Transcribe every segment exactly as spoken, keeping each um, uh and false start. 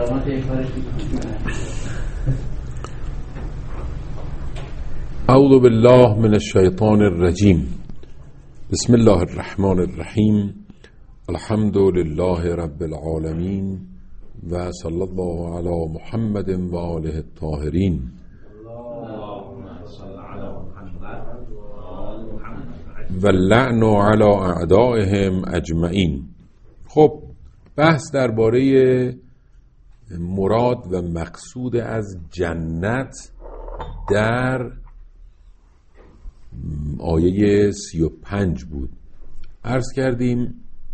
اعوذ بالله من الشیطان الرجیم. بسم الله الرحمن الرحیم. الحمد لله رب العالمین و صلی الله علی محمد و آله الطاهرین. و اللعن علی اعدائهم اجمعین. خب بحث درباره مراد و مقصود از جنت در آیه سی و پنج بود. عرض کردیم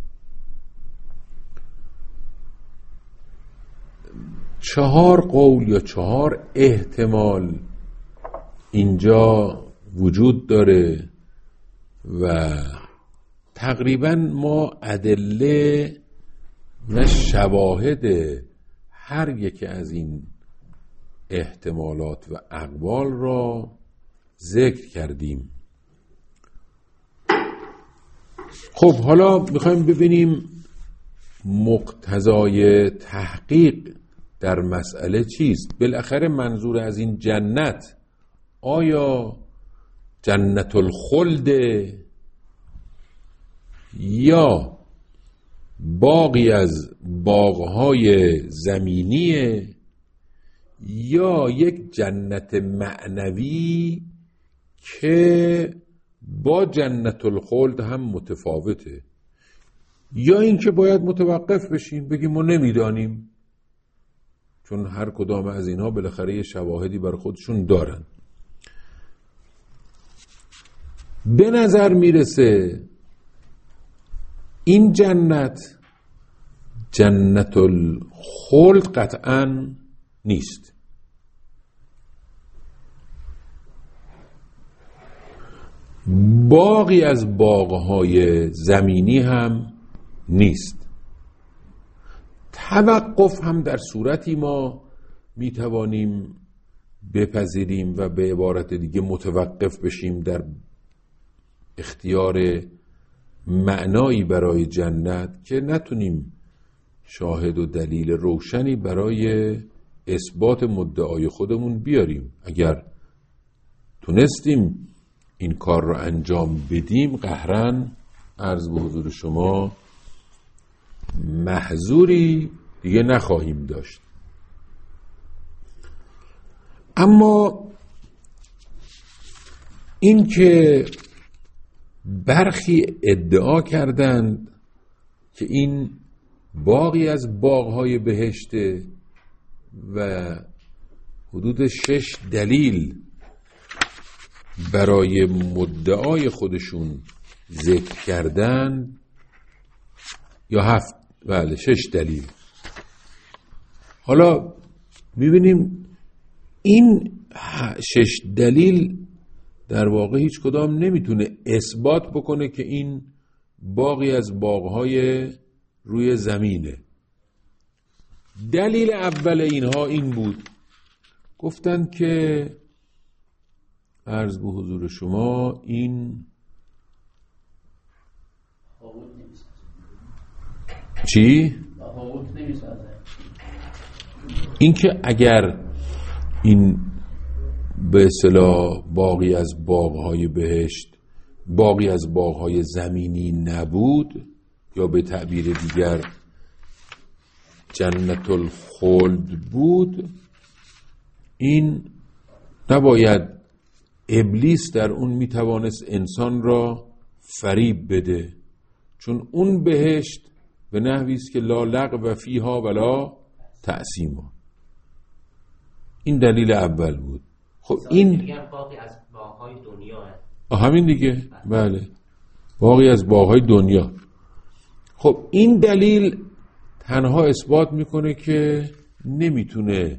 چهار قول یا چهار احتمال اینجا وجود داره و تقریبا ما ادله و شواهد هر یکی از این احتمالات و اقوال را ذکر کردیم. خب حالا میخوایم ببینیم مقتضای تحقیق در مسئله چیست. بالاخره منظور از این جنت آیا جنت الخلد یا باغی از باغهای زمینیه یا یک جنت معنوی که با جنت الخلد هم متفاوته، یا اینکه باید متوقف بشیم بگیم ما نمیدانیم، چون هر کدام از اینها بالاخره یه شواهدی بر خودشون دارن. به نظر میرسه این جنت جنت الخلد قطعاً نیست. باغی از باغهای زمینی هم نیست. توقف هم در صورتی ما میتوانیم بپذیریم و به عبارت دیگه متوقف بشیم در اختیار معنایی برای جنت که نتونیم شاهد و دلیل روشنی برای اثبات مدعای خودمون بیاریم. اگر تونستیم این کار رو انجام بدیم قهرن عرض به حضور شما محظوری دیگه نخواهیم داشت. اما این که برخی ادعا کردند که این باغی از باغهای بهشته و حدود شش دلیل برای مدعای خودشون ذکر کردن، یا هفت، بله شش دلیل. حالا میبینیم این شش دلیل در واقع هیچ کدام نمیتونه اثبات بکنه که این باغی از باغهای روی زمینه. دلیل اول اینها این بود، گفتن که عرض به حضور شما این چی؟ این که اگر این به اصطلاح باغی از باغهای بهشت باغی از باغهای زمینی نبود، یا به تعبیر دیگر جنت الخلد بود، این نباید ابلیس در اون میتوانست انسان را فریب بده، چون اون بهشت به نحوی است که لا لغو فیها ولا تأثیم. این دلیل اول بود. خب این باقی از باغ‌های دنیا همین دیگه، بله باقی از باغ‌های دنیا. خب این دلیل تنها اثبات میکنه که نمیتونه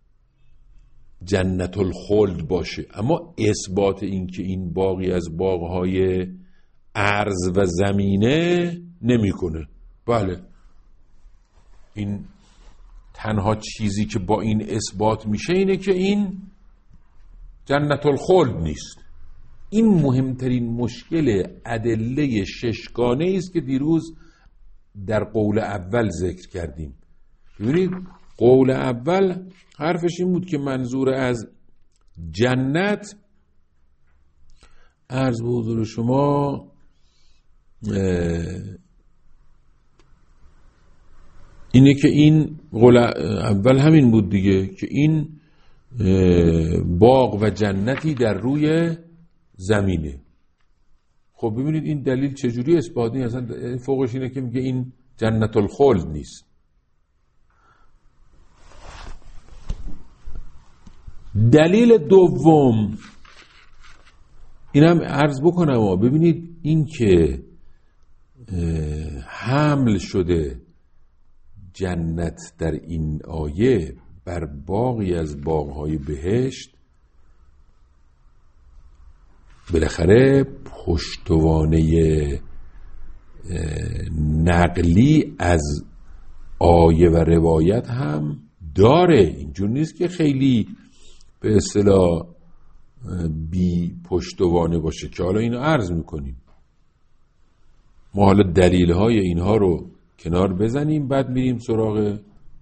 جنت الخلد باشه، اما اثبات این که این باقی از باغ‌های ارض و زمینه نمیکنه. بله این تنها چیزی که با این اثبات میشه اینه که این جنت الخلد نیست. این مهمترین مشکل ادله ششگانه است که دیروز در قول اول ذکر کردیم. ببینید قول اول حرفش این بود که منظور از جنت، عرض به حضور شما، اینه که این قول اول همین بود دیگه، که این باغ و جنتی در روی زمینه. خب ببینید این دلیل چجوری اثبات نیست، اصلا فوقش اینه که میگه این جنت الخلد نیست. دلیل دوم اینم عرض بکنم ها، ببینید این که حمل شده جنت در این آیه بر باغی از باغهای بهشت، بالاخره پشتوانه نقلی از آیه و روایت هم داره. اینجور نیست که خیلی به اصطلاح بی پشتوانه باشه که حالا اینو عرض میکنیم. ما حالا دلیل های اینها رو کنار بزنیم، بعد میریم سراغ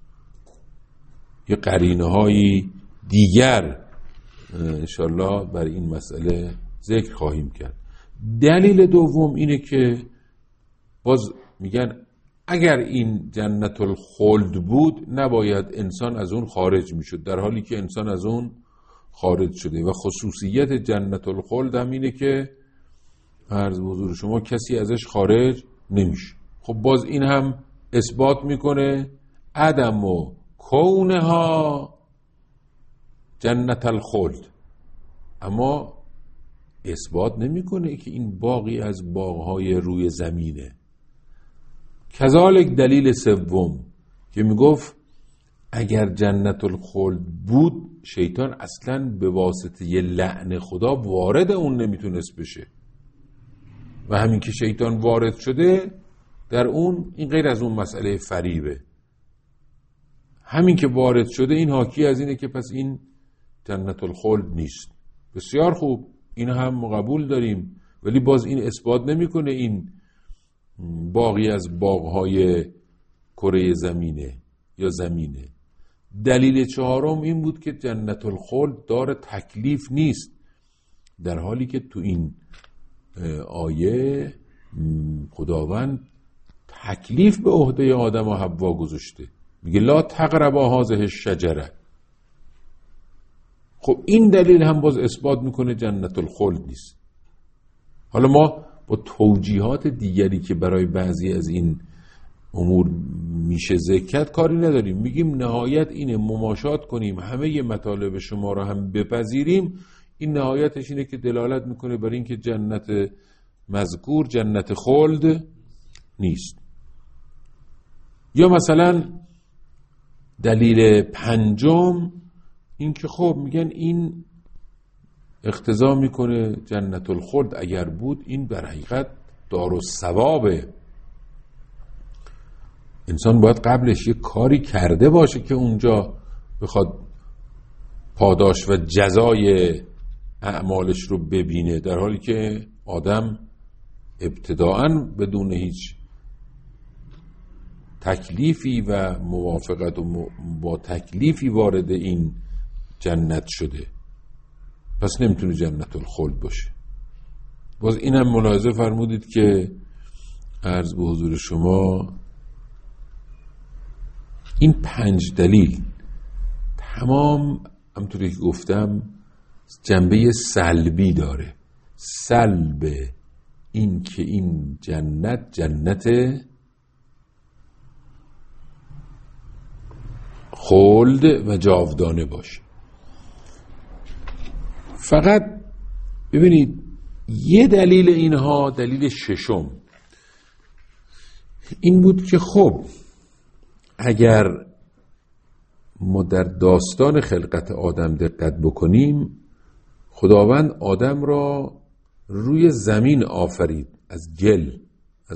یه قرینه هایی دیگر انشالله بر این مسئله ذکر خواهیم کرد. دلیل دوم اینه که باز میگن اگر این جنت الخلد بود نباید انسان از اون خارج میشد، در حالی که انسان از اون خارج شده و خصوصیت جنت الخلد هم اینه که عرض به حضور شما کسی ازش خارج نمیشه. خب باز این هم اثبات میکنه عدم و کونها جنت الخلد، اما اثبات نمیکنه که این باقی از باغهای روی زمینه. کذالک دلیل سوم که میگفت اگر جنت الخلد بود شیطان اصلا به واسطه یه لعن خدا وارد اون نمیتونست بشه، و همین که شیطان وارد شده در اون، این غیر از اون مسئله فریبه، همین که وارد شده این حاکی از اینه که پس این جنت الخلد نیست. بسیار خوب، این هم قبول داریم، ولی باز این اثبات نمیکنه این باقی از باغهای کره زمینه یا زمینه. دلیل چهارم این بود که جنت الخلد دار تکلیف نیست، در حالی که تو این آیه خداوند تکلیف به عهده آدم و حوا گذاشته، میگه لا تقربا هذه الشجره. خب این دلیل هم باز اثبات میکنه جنت الخلد نیست. حالا ما با توجیهات دیگری که برای بعضی از این امور میشه ذکر کرد کاری نداریم، میگیم نهایت اینه مماشات کنیم، همه ی مطالب شما رو هم بپذیریم، این نهایتش اینه که دلالت میکنه بر این که جنت مذکور جنت خلد نیست. یا مثلا دلیل پنجم این که خب میگن این اقتضا میکنه جنت الخلد اگر بود این در حقیقت دارالثوابه، انسان باید قبلش یه کاری کرده باشه که اونجا بخواد پاداش و جزای اعمالش رو ببینه، در حالی که آدم ابتداءً بدون هیچ تکلیفی و موافقت و با تکلیفی وارد این جنت شده، پس نمیتونه جنت الخلد باشه. باز اینم ملاحظه فرمودید که عرض به حضور شما این پنج دلیل تمام همونطوری که گفتم جنبه سلبی داره، سلب این که این جنت جنت خلد و جاودانه باشه. فقط ببینید یه دلیل اینها، دلیل ششم این بود که خب اگر ما در داستان خلقت آدم دقت بکنیم، خداوند آدم را روی زمین آفرید، از گل، از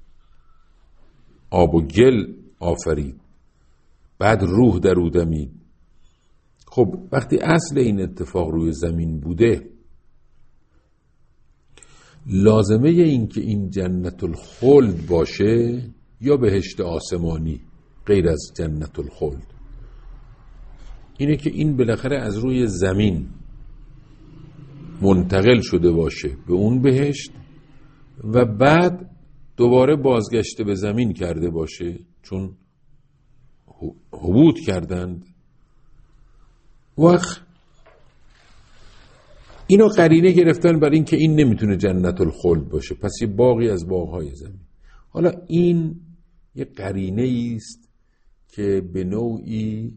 آب و گل آفرید، بعد روح در او دمید. خب وقتی اصل این اتفاق روی زمین بوده، لازمه این که این جنت الخلد باشه یا بهشت آسمانی غیر از جنت الخلد، اینه که این بالاخره از روی زمین منتقل شده باشه به اون بهشت و بعد دوباره بازگشته به زمین کرده باشه، چون هبوط کردند. وقت اینو قرینه گرفتن بر این که این نمیتونه جنت الخلد باشه، پس یه باغی از باغهای زمین. حالا این یه قرینه است که به نوعی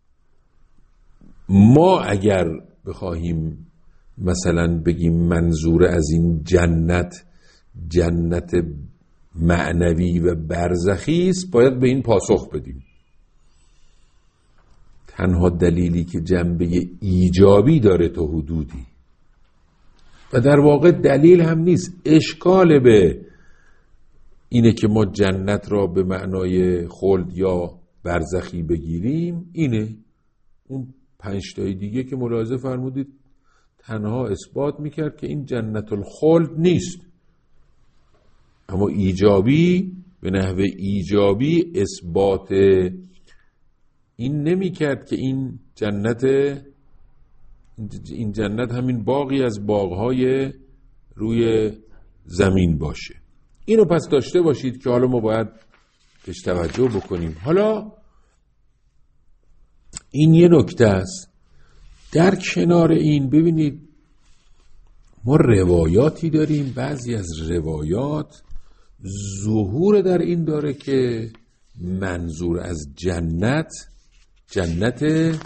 ما اگر بخواهیم مثلا بگیم منظور از این جنت جنت معنوی و برزخی است، باید به این پاسخ بدیم. تنها دلیلی که جنبه ایجابی داره تا حدودی و در واقع دلیل هم نیست، اشکال به اینه که ما جنت را به معنای خلد یا برزخی بگیریم اینه. اون پنج تای دیگه که ملاحظه فرمودید تنها اثبات میکرد که این جنت الخلد نیست، اما ایجابی به نحو ایجابی اثبات این نمیکرد که این جنت این جنت همین باغی از باغهای روی زمین باشه. اینو پس داشته باشید که حالا ما باید بهش توجه بکنیم. حالا این یه نکته است. در کنار این ببینید ما روایاتی داریم، بعضی از روایات ظهور در این داره که منظور از جنت جنت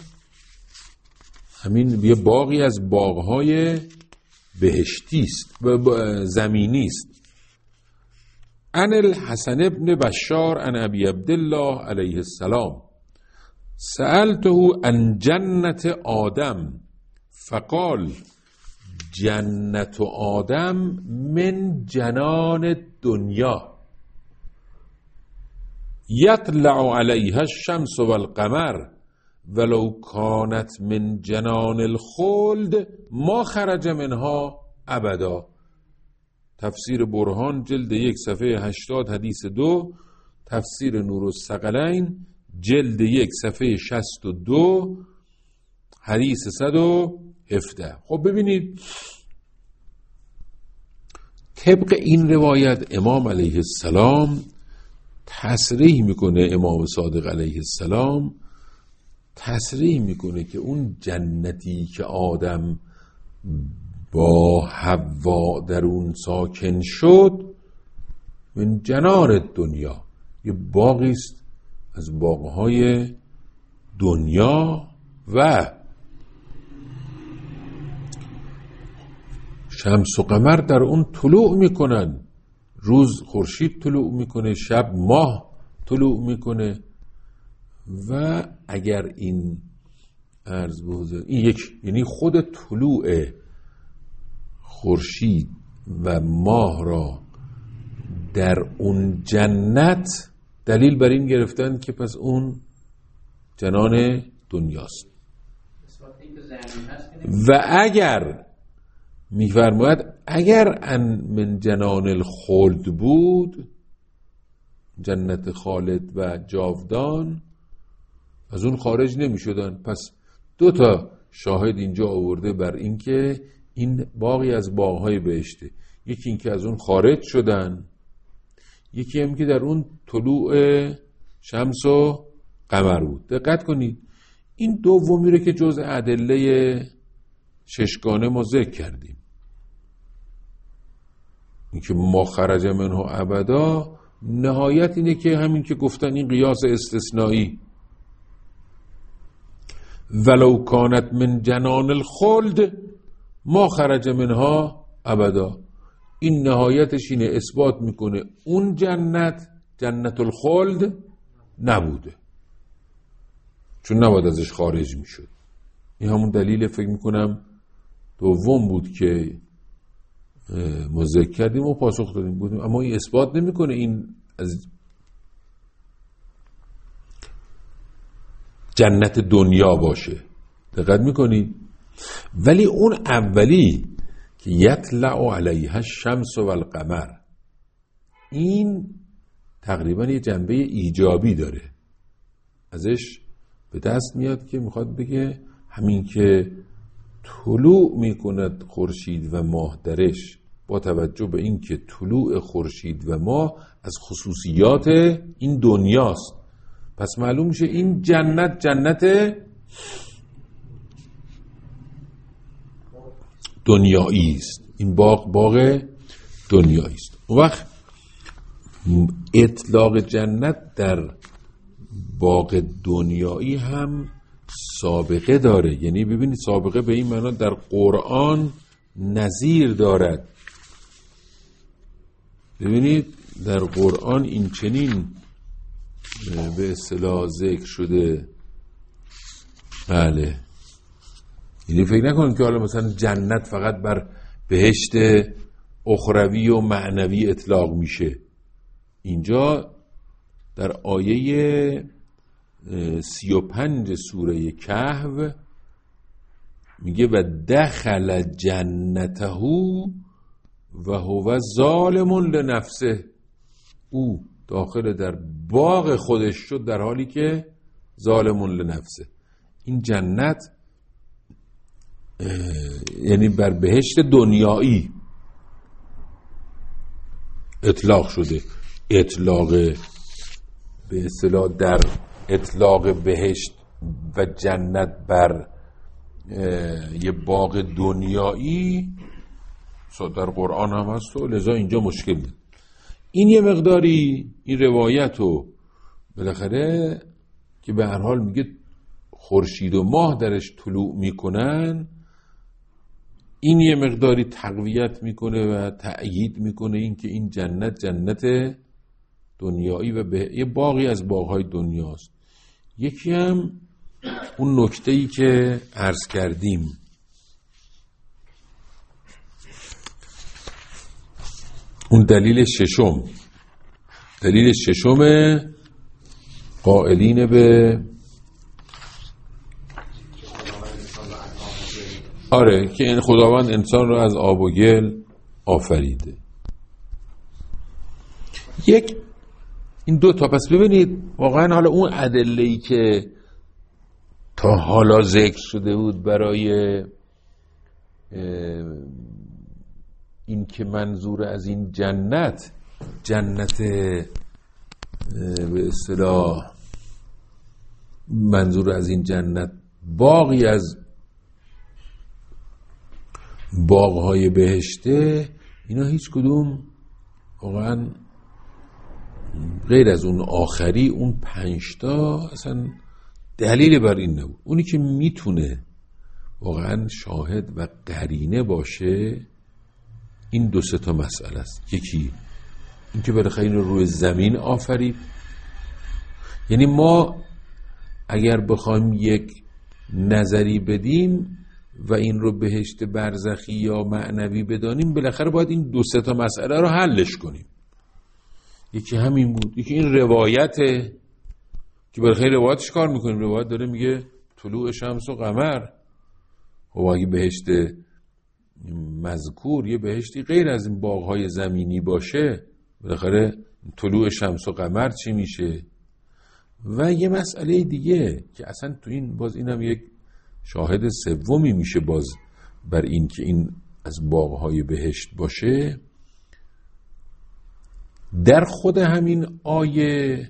همین یه باغی از باغهای بهشتی است و زمینی است. عن الحسن ابن بشار عن ابی عبدالله علیه السلام سألته عن جنت آدم فقال جنت آدم من جنان دنیا یطلع علیها الشمس والقمر ولو کانت من جنان الخلد ما خرج منها ابدا. تفسیر برهان جلد یک صفحه هشتاد حدیث دو، تفسیر نورالثقلین جلد یک صفحه شصت و دو حدیث صد و هفده. خب ببینید طبق این روایت امام علیه السلام تصریح میکنه، امام صادق علیه السلام تصریح میکنه که اون جنتی که آدم با حوا در اون ساکن شد من جنان دنیا، یه باغی است از باغهای دنیا و شمس و قمر در اون طلوع میکنن، روز خورشید طلوع میکنه، شب ماه طلوع میکنه و اگر این عرض بوده این یک یعنی خود طلوع خورشید و ماه را در اون جنت دلیل بر این گرفتن که پس اون جنان دنیاست. و اگر میفرماید اگر ان من جنان الخلد بود، جنت خالد و جاودان، از اون خارج نمی شدن. پس دو تا شاهد اینجا آورده بر این که این باغی از باغهای بهشته، یکی این که از اون خارج شدن، یکی هم که در اون طلوع شمس و قمر بود. دقت کنید این دومی رو که جزء ادله ششگانه ما ذکر کردیم، این که ما خرج منه ابدا، نهایت اینه که همین که گفتن این قیاس استثنایی ولو کانت من جنان الخلد ما خرج منها ابدا، این نهایتش اینه اثبات میکنه اون جنت جنت الخلد نبوده، چون نباید ازش خارج میشد. این همون دلیل فکر میکنم دوم بود که ما ذکر کردیم و پاسخ دادیم بودیم، اما این اثبات نمیکنه این از جنت دنیا باشه. دقت میکنید؟ ولی اون اولی که یطلع علیها الشمس والقمر، این تقریبا یه جنبه ایجابی داره، ازش به دست میاد که میخواد بگه همین که طلوع میکند خورشید و ماه درش، با توجه به این که طلوع خورشید و ماه از خصوصیات این دنیاست، پس معلوم میشه این جنت جنت دنیایی است، این باغ باغ دنیایی است. اون وقت اطلاق جنت در باغ دنیایی هم سابقه داره، یعنی ببینید سابقه به این معنا در قرآن نظیر دارد. ببینید در قرآن این چنین به اصطلاح ذکر شده. بله، یعنی فکر نکنید که حالا مثلا جنت فقط بر بهشت اخروی و معنوی اطلاق میشه. اینجا در آیه سی و پنج سوره کهف میگه و دخل جنته و هو ظالم لنفسه، او داخل در باغ خودش شد در حالی که ظالم لنفسه. این جنت یعنی بر بهشت دنیایی اطلاق شده. اطلاق به اصطلاح در اطلاق بهشت و جنت بر یه باغ دنیایی در قرآن هم هست و لذا اینجا مشکل نیست. این یه مقداری این روایتو بالاخره که به هر حال میگه خورشید و ماه درش طلوع میکنن، این یه مقداری تقویت میکنه و تأیید میکنه این که این جنت جنت دنیایی و به یه باغی از باغهای دنیاست. یکی هم اون نکته‌ای که عرض کردیم، اون دلیل ششم، دلیل ششم قائلین به آره که این خداوند انسان رو از آب و گل آفریده. یک این دو تا، پس ببینید واقعا حالا اون ادله‌ای که تا حالا ذکر شده بود برای این که منظور از این جنت جنت به اصطلاح منظور از این جنت باغی از باغهای بهشته، اینا هیچ کدوم واقعا غیر از اون آخری اون پنجتا اصلا دلیل بر این نبود. اونی که میتونه واقعا شاهد و قرینه باشه این دو سه تا مسئله است. یکی این که بالاخره این رو روی زمین آفرید، یعنی ما اگر بخوایم یک نظری بدیم و این رو بهشت برزخی یا معنوی بدانیم، بالاخره باید این دو سه تا مسئله رو حلش کنیم. یکی همین بود، یکی این روایته که بالاخره روایتش کار میکنیم. روایت داره میگه طلوع شمس و قمر، و اگه بهشت مذکور یه بهشتی غیر از این باغهای زمینی باشه، بالاخره طلوع شمس و قمر چی میشه؟ و یه مسئله دیگه که اصلا تو این باز اینم یک شاهد سومی میشه باز بر این که این از باغهای بهشت باشه، در خود همین آیه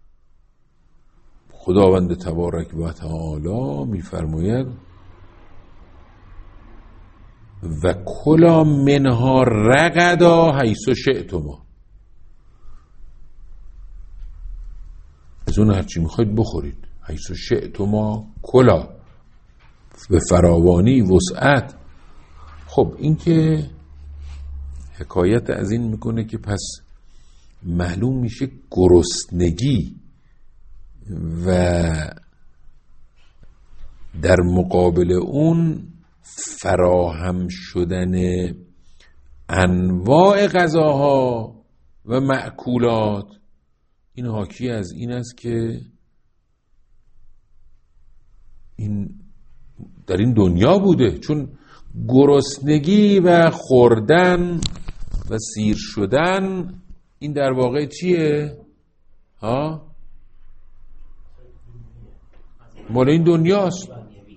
خداوند تبارک و تعالی میفرماید و کلا منها رغدا حیث شئتما، از اون هرچی میخواید بخورید، حیث شئتما کلا، به فراوانی وسعت. خب این که حکایت از این میکنه که پس معلوم میشه گرسنگی و در مقابل اون فراهم شدن انواع غذاها و مأکولات، این حاکی از این است که این در این دنیا بوده، چون گرسنگی و خوردن و سیر شدن این در واقع چیه؟ ها؟ مال این دنیاست.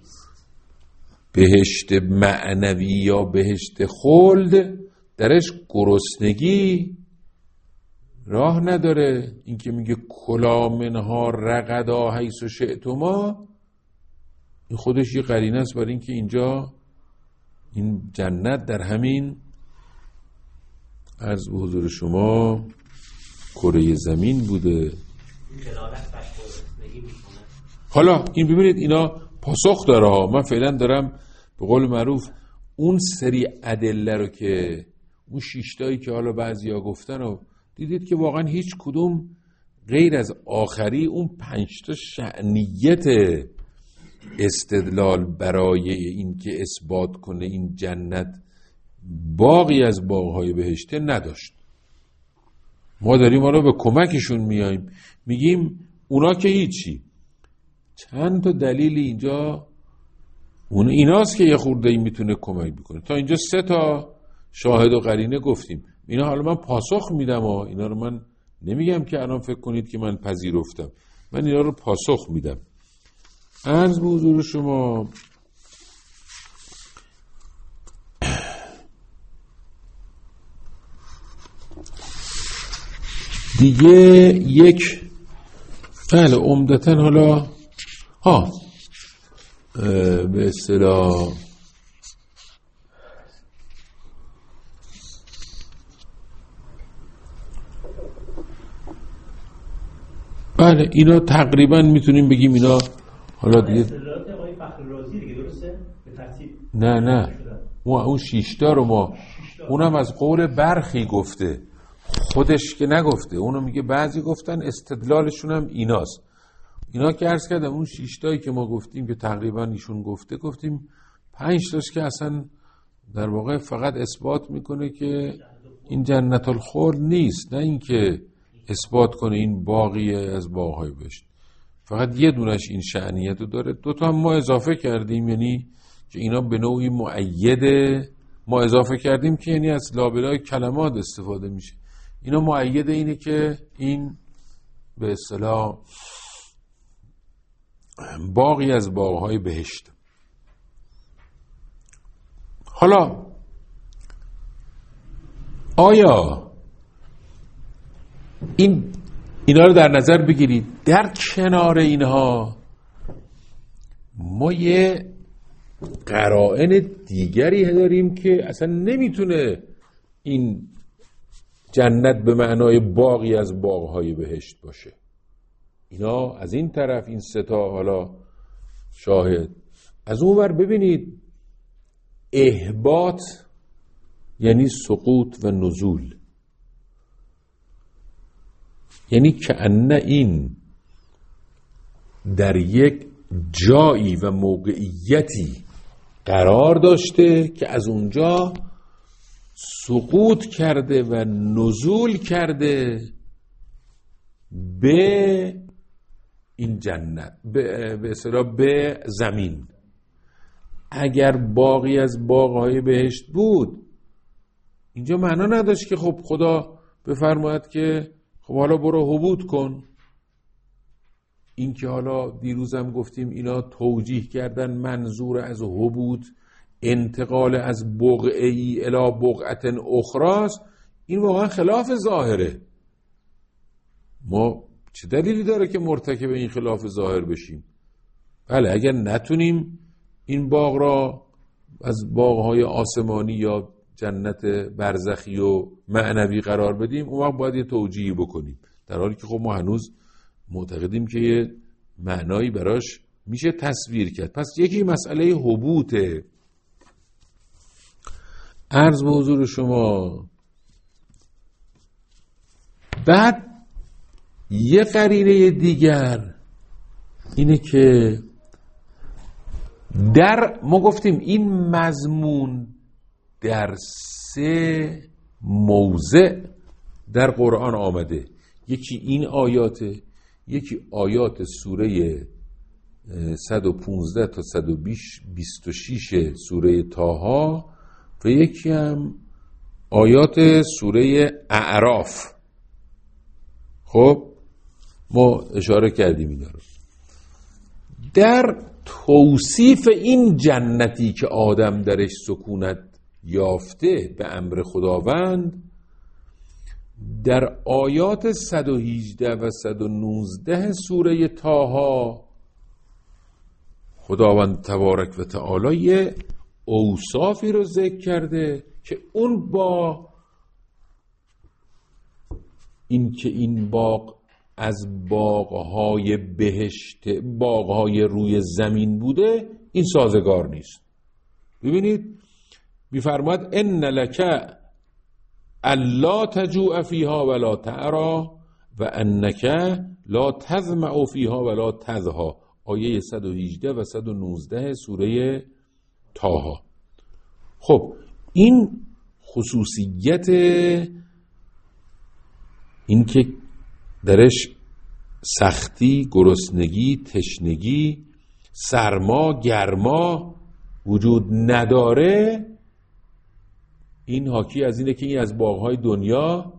بهشت معنوی یا بهشت خلد درش گرسنگی راه نداره. این که میگه کلا منها رغدا حیث شئتما، این خودش یه قرینه است برای اینکه اینجا این جنت در همین عرض به حضور شما کره زمین بوده. حالا این ببینید اینا پاسخ داره ها. من فعلا دارم به قول معروف اون سری ادله رو که اون شیشتایی که حالا بعضیا گفتن رو دیدید که واقعا هیچ کدوم غیر از آخری اون پنجتا شأنیت استدلال برای این که اثبات کنه این جنت باقی از باغهای بهشته نداشت. ما داریم حالا به کمکشون میاییم، میگیم اونا که هیچی. چند تا دلیل اینجا اون ایناست که یه خورده این میتونه کمک بکنه. تا اینجا سه تا شاهد و قرینه گفتیم. اینا حالا من پاسخ میدم ها. اینا رو من نمیگم که الان فکر کنید که من پذیرفتم، من اینا رو پاسخ میدم. عرض به حضور شما دیگه یک بله عمدتاً حالا ها به اصطلاح بله اینا تقریبا میتونیم بگیم اینا حالا دیگه نه نه ما اون شیشتا رو ما اونم از قول برخی گفته، خودش که نگفته، اونو میگه بعضی گفتن استدلالشون هم ایناست. اینا که عرض کردم اون شیشتایی که ما گفتیم که تقریبا ایشون گفته، گفتیم پنج تاش که اصلا در واقع فقط اثبات میکنه که این جنت الخلد نیست، نه این که اثبات کنه این باقیه از باغهای بهشت. فقط یه دونش این شأنیت رو داره. دوتا هم ما اضافه کردیم، یعنی که اینا به نوعی مؤیده. ما اضافه کردیم که یعنی از لابلای کلمات استفاده میشه. اینا مؤیده اینه که این به اصطلاح باقی از باغهای بهشت. حالا آیا این اینا رو در نظر بگیرید، در کنار اینها ما یه قرائن دیگری داریم که اصلا نمیتونه این جنت به معنای باقی از باغهای بهشت باشه. اینا از این طرف این سه تا حالا شاهد، از اون ور ببینید احباط یعنی سقوط و نزول، یعنی کأن این در یک جایی و موقعیتی قرار داشته که از اونجا سقوط کرده و نزول کرده به این جنت، به به اصطلاح به زمین. اگر باقی از باغهای بهشت بود اینجا معنا نداشت که خب خدا بفرماید که خب حالا برو هبوط کن. این که حالا دیروزم گفتیم اینا توجیه کردن منظور از هبوط انتقال از بقعه‌ای الی بقعة اخراست، این واقعا خلاف ظاهره. ما چه دلیلی داره که مرتکب این خلاف ظاهر بشیم؟ بله اگر نتونیم این باغ را از باغهای آسمانی یا جنت برزخی و معنوی قرار بدیم، اون وقت باید یه توجیهی بکنیم، در حالی که خب ما هنوز معتقدیم که یه معنایی براش میشه تصویر کرد. پس یکی مسئله هبوطه. عرض به حضور شما بعد یه قرینه دیگر اینه که در ما گفتیم این مضمون در سه موضع در قرآن آمده. یکی این آیاته، یکی آیات سوره صد و پانزده تا صد و بیست و شش سوره طه و یکی هم آیات سوره اعراف. خب ما اشاره کردیم اینا رو. در توصیف این جنتی که آدم درش سکونت یافته به امر خداوند، در آیات صد و هجده و صد و نوزده سوره طه خداوند تبارک و تعالی یه اوصافی رو ذکر کرده که اون با این که این باغ از باغهای بهشت، باغهای روی زمین بوده، این سازگار نیست. ببینید می‌فرماید ان لک الا تجوع فیها ولا تعرا و انک لا تظمأ فیها ولا تضحی. آیه صد و هجده و صد و نوزده سوره طه. خب این خصوصیت این که درش سختی، گرسنگی، تشنگی، سرما، گرما وجود نداره، این حاکی از اینه که این از باغ‌های دنیا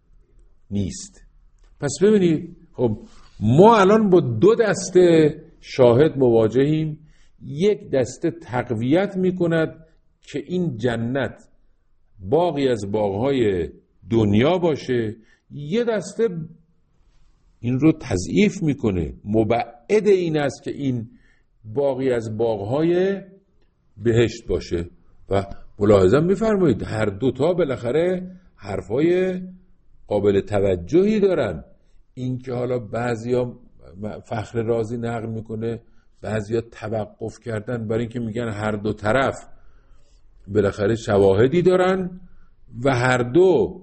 نیست. پس ببینید خب ما الان با دو دسته شاهد مواجهیم. یک دسته تقویت میکند که این جنت باغی از باغ‌های دنیا باشه، یه دسته این رو تضعیف میکنه، مبعد این است که این باغی از باغ‌های بهشت باشه. و ملاحظه میفرمایید هر دوتا بالاخره حرفای قابل توجهی دارن. این که حالا بعضیا فخر رازی نقل میکنه بعضیا توقف کردن برای اینکه میگن هر دو طرف بالاخره شواهدی دارن و هر دو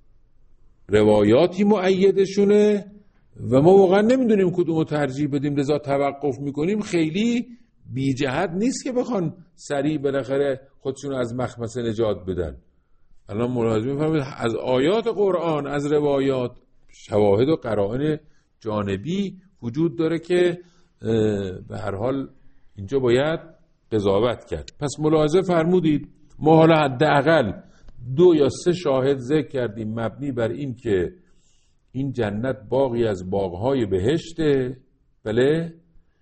روایاتی مؤیدشونه و ما واقعا نمیدونیم کدومو ترجیح بدیم، لذا توقف میکنیم. خیلی بی جهت نیست که بخوان سریع بالاخره خودشون از مخمسه نجات بدن. الان ملاحظه میفرمایید از آیات قرآن، از روایات، شواهد و قرائن جانبی وجود داره که به هر حال اینجا باید قضاوت کرد. پس ملاحظه فرمودید ما حالا حداقل دو یا سه شاهد ذکر کردیم مبنی بر این که این جنت باغی از باغهای بهشته، بله.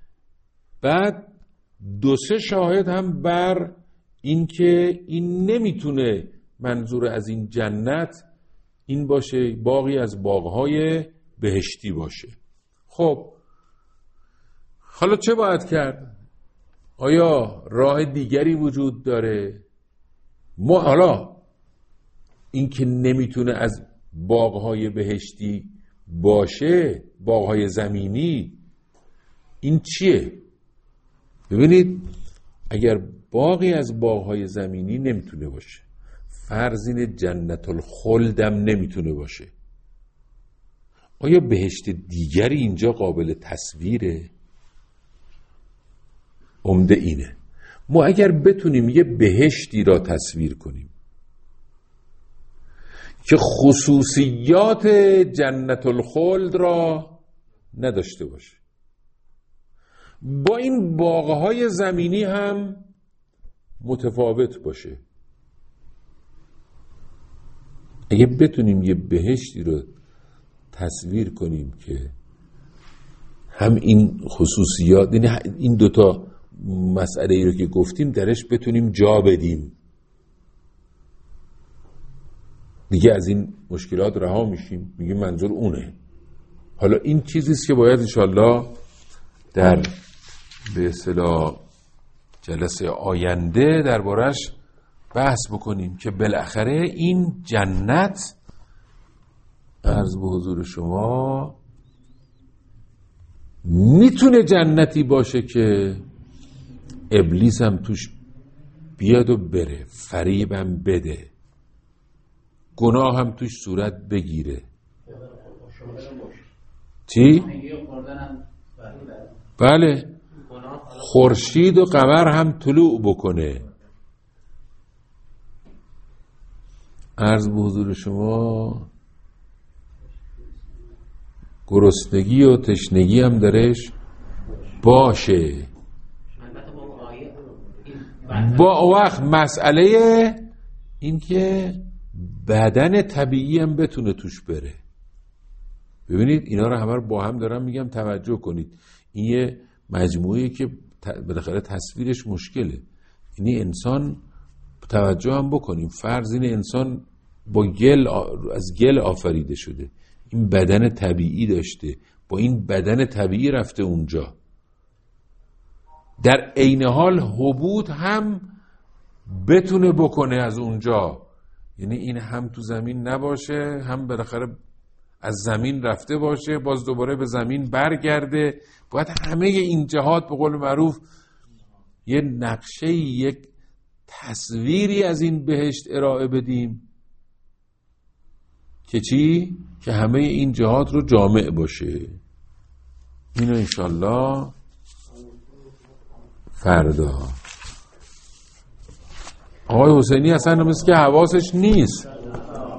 بعد دو سه شاهد هم بر این که این نمیتونه منظور از این جنت این باشه باغی از باغهای بهشتی باشه. خب حالا چه باید کرد؟ آیا راه دیگری وجود داره؟ ما حالا این که نمیتونه از باغهای بهشتی باشه، باغهای زمینی، این چیه؟ ببینید اگر باغی از باغهای زمینی نمیتونه باشه، فرزین جنت الخلدم نمیتونه باشه، آیا بهشت دیگری اینجا قابل تصویره؟ عمده اینه ما اگر بتونیم یه بهشتی را تصویر کنیم که خصوصیات جنت الخلد را نداشته باشه، با این باغهای زمینی هم متفاوت باشه، اگه بتونیم یه بهشتی رو تصویر کنیم که هم این خصوصیات، یعنی این دوتا مسئله ای رو که گفتیم درش بتونیم جا بدیم، دیگه از این مشکلات رها میشیم. میگیم منظور اونه. حالا این چیزیست که باید انشالله در به اصطلاح جلسه آینده دربارش بحث بکنیم که بالاخره این جنت، عرض به حضور شما، میتونه جنتی باشه که ابلیس هم توش بیاد و بره، فریبم بده، گناه هم توش صورت بگیره. چی؟ بله، خورشید و قمر هم طلوع بکنه. عرض به حضور شما گرسنگی و تشنگی هم درش باشه. با وقت مسئله این که بدن طبیعی هم بتونه توش بره. ببینید اینا رو همه رو با هم دارم میگم، توجه کنید. این یه مجموعه که بالاخره تصویرش مشکله. یعنی انسان توجه هم بکنیم، فرض این انسان با گل از گل آفریده شده، این بدن طبیعی داشته، با این بدن طبیعی رفته اونجا، در عین حال هبوط هم بتونه بکنه از اونجا، یعنی این هم تو زمین نباشه هم بالاخره از زمین رفته باشه باز دوباره به زمین برگرده. باید همه این جهات به قول معروف یه نقشه، یک تصویری از این بهشت ارائه بدیم که چی؟ که همه این جهات رو جامع باشه. اینو انشالله فردا. آقای حسینی اصلا مثل که حواسش نیست.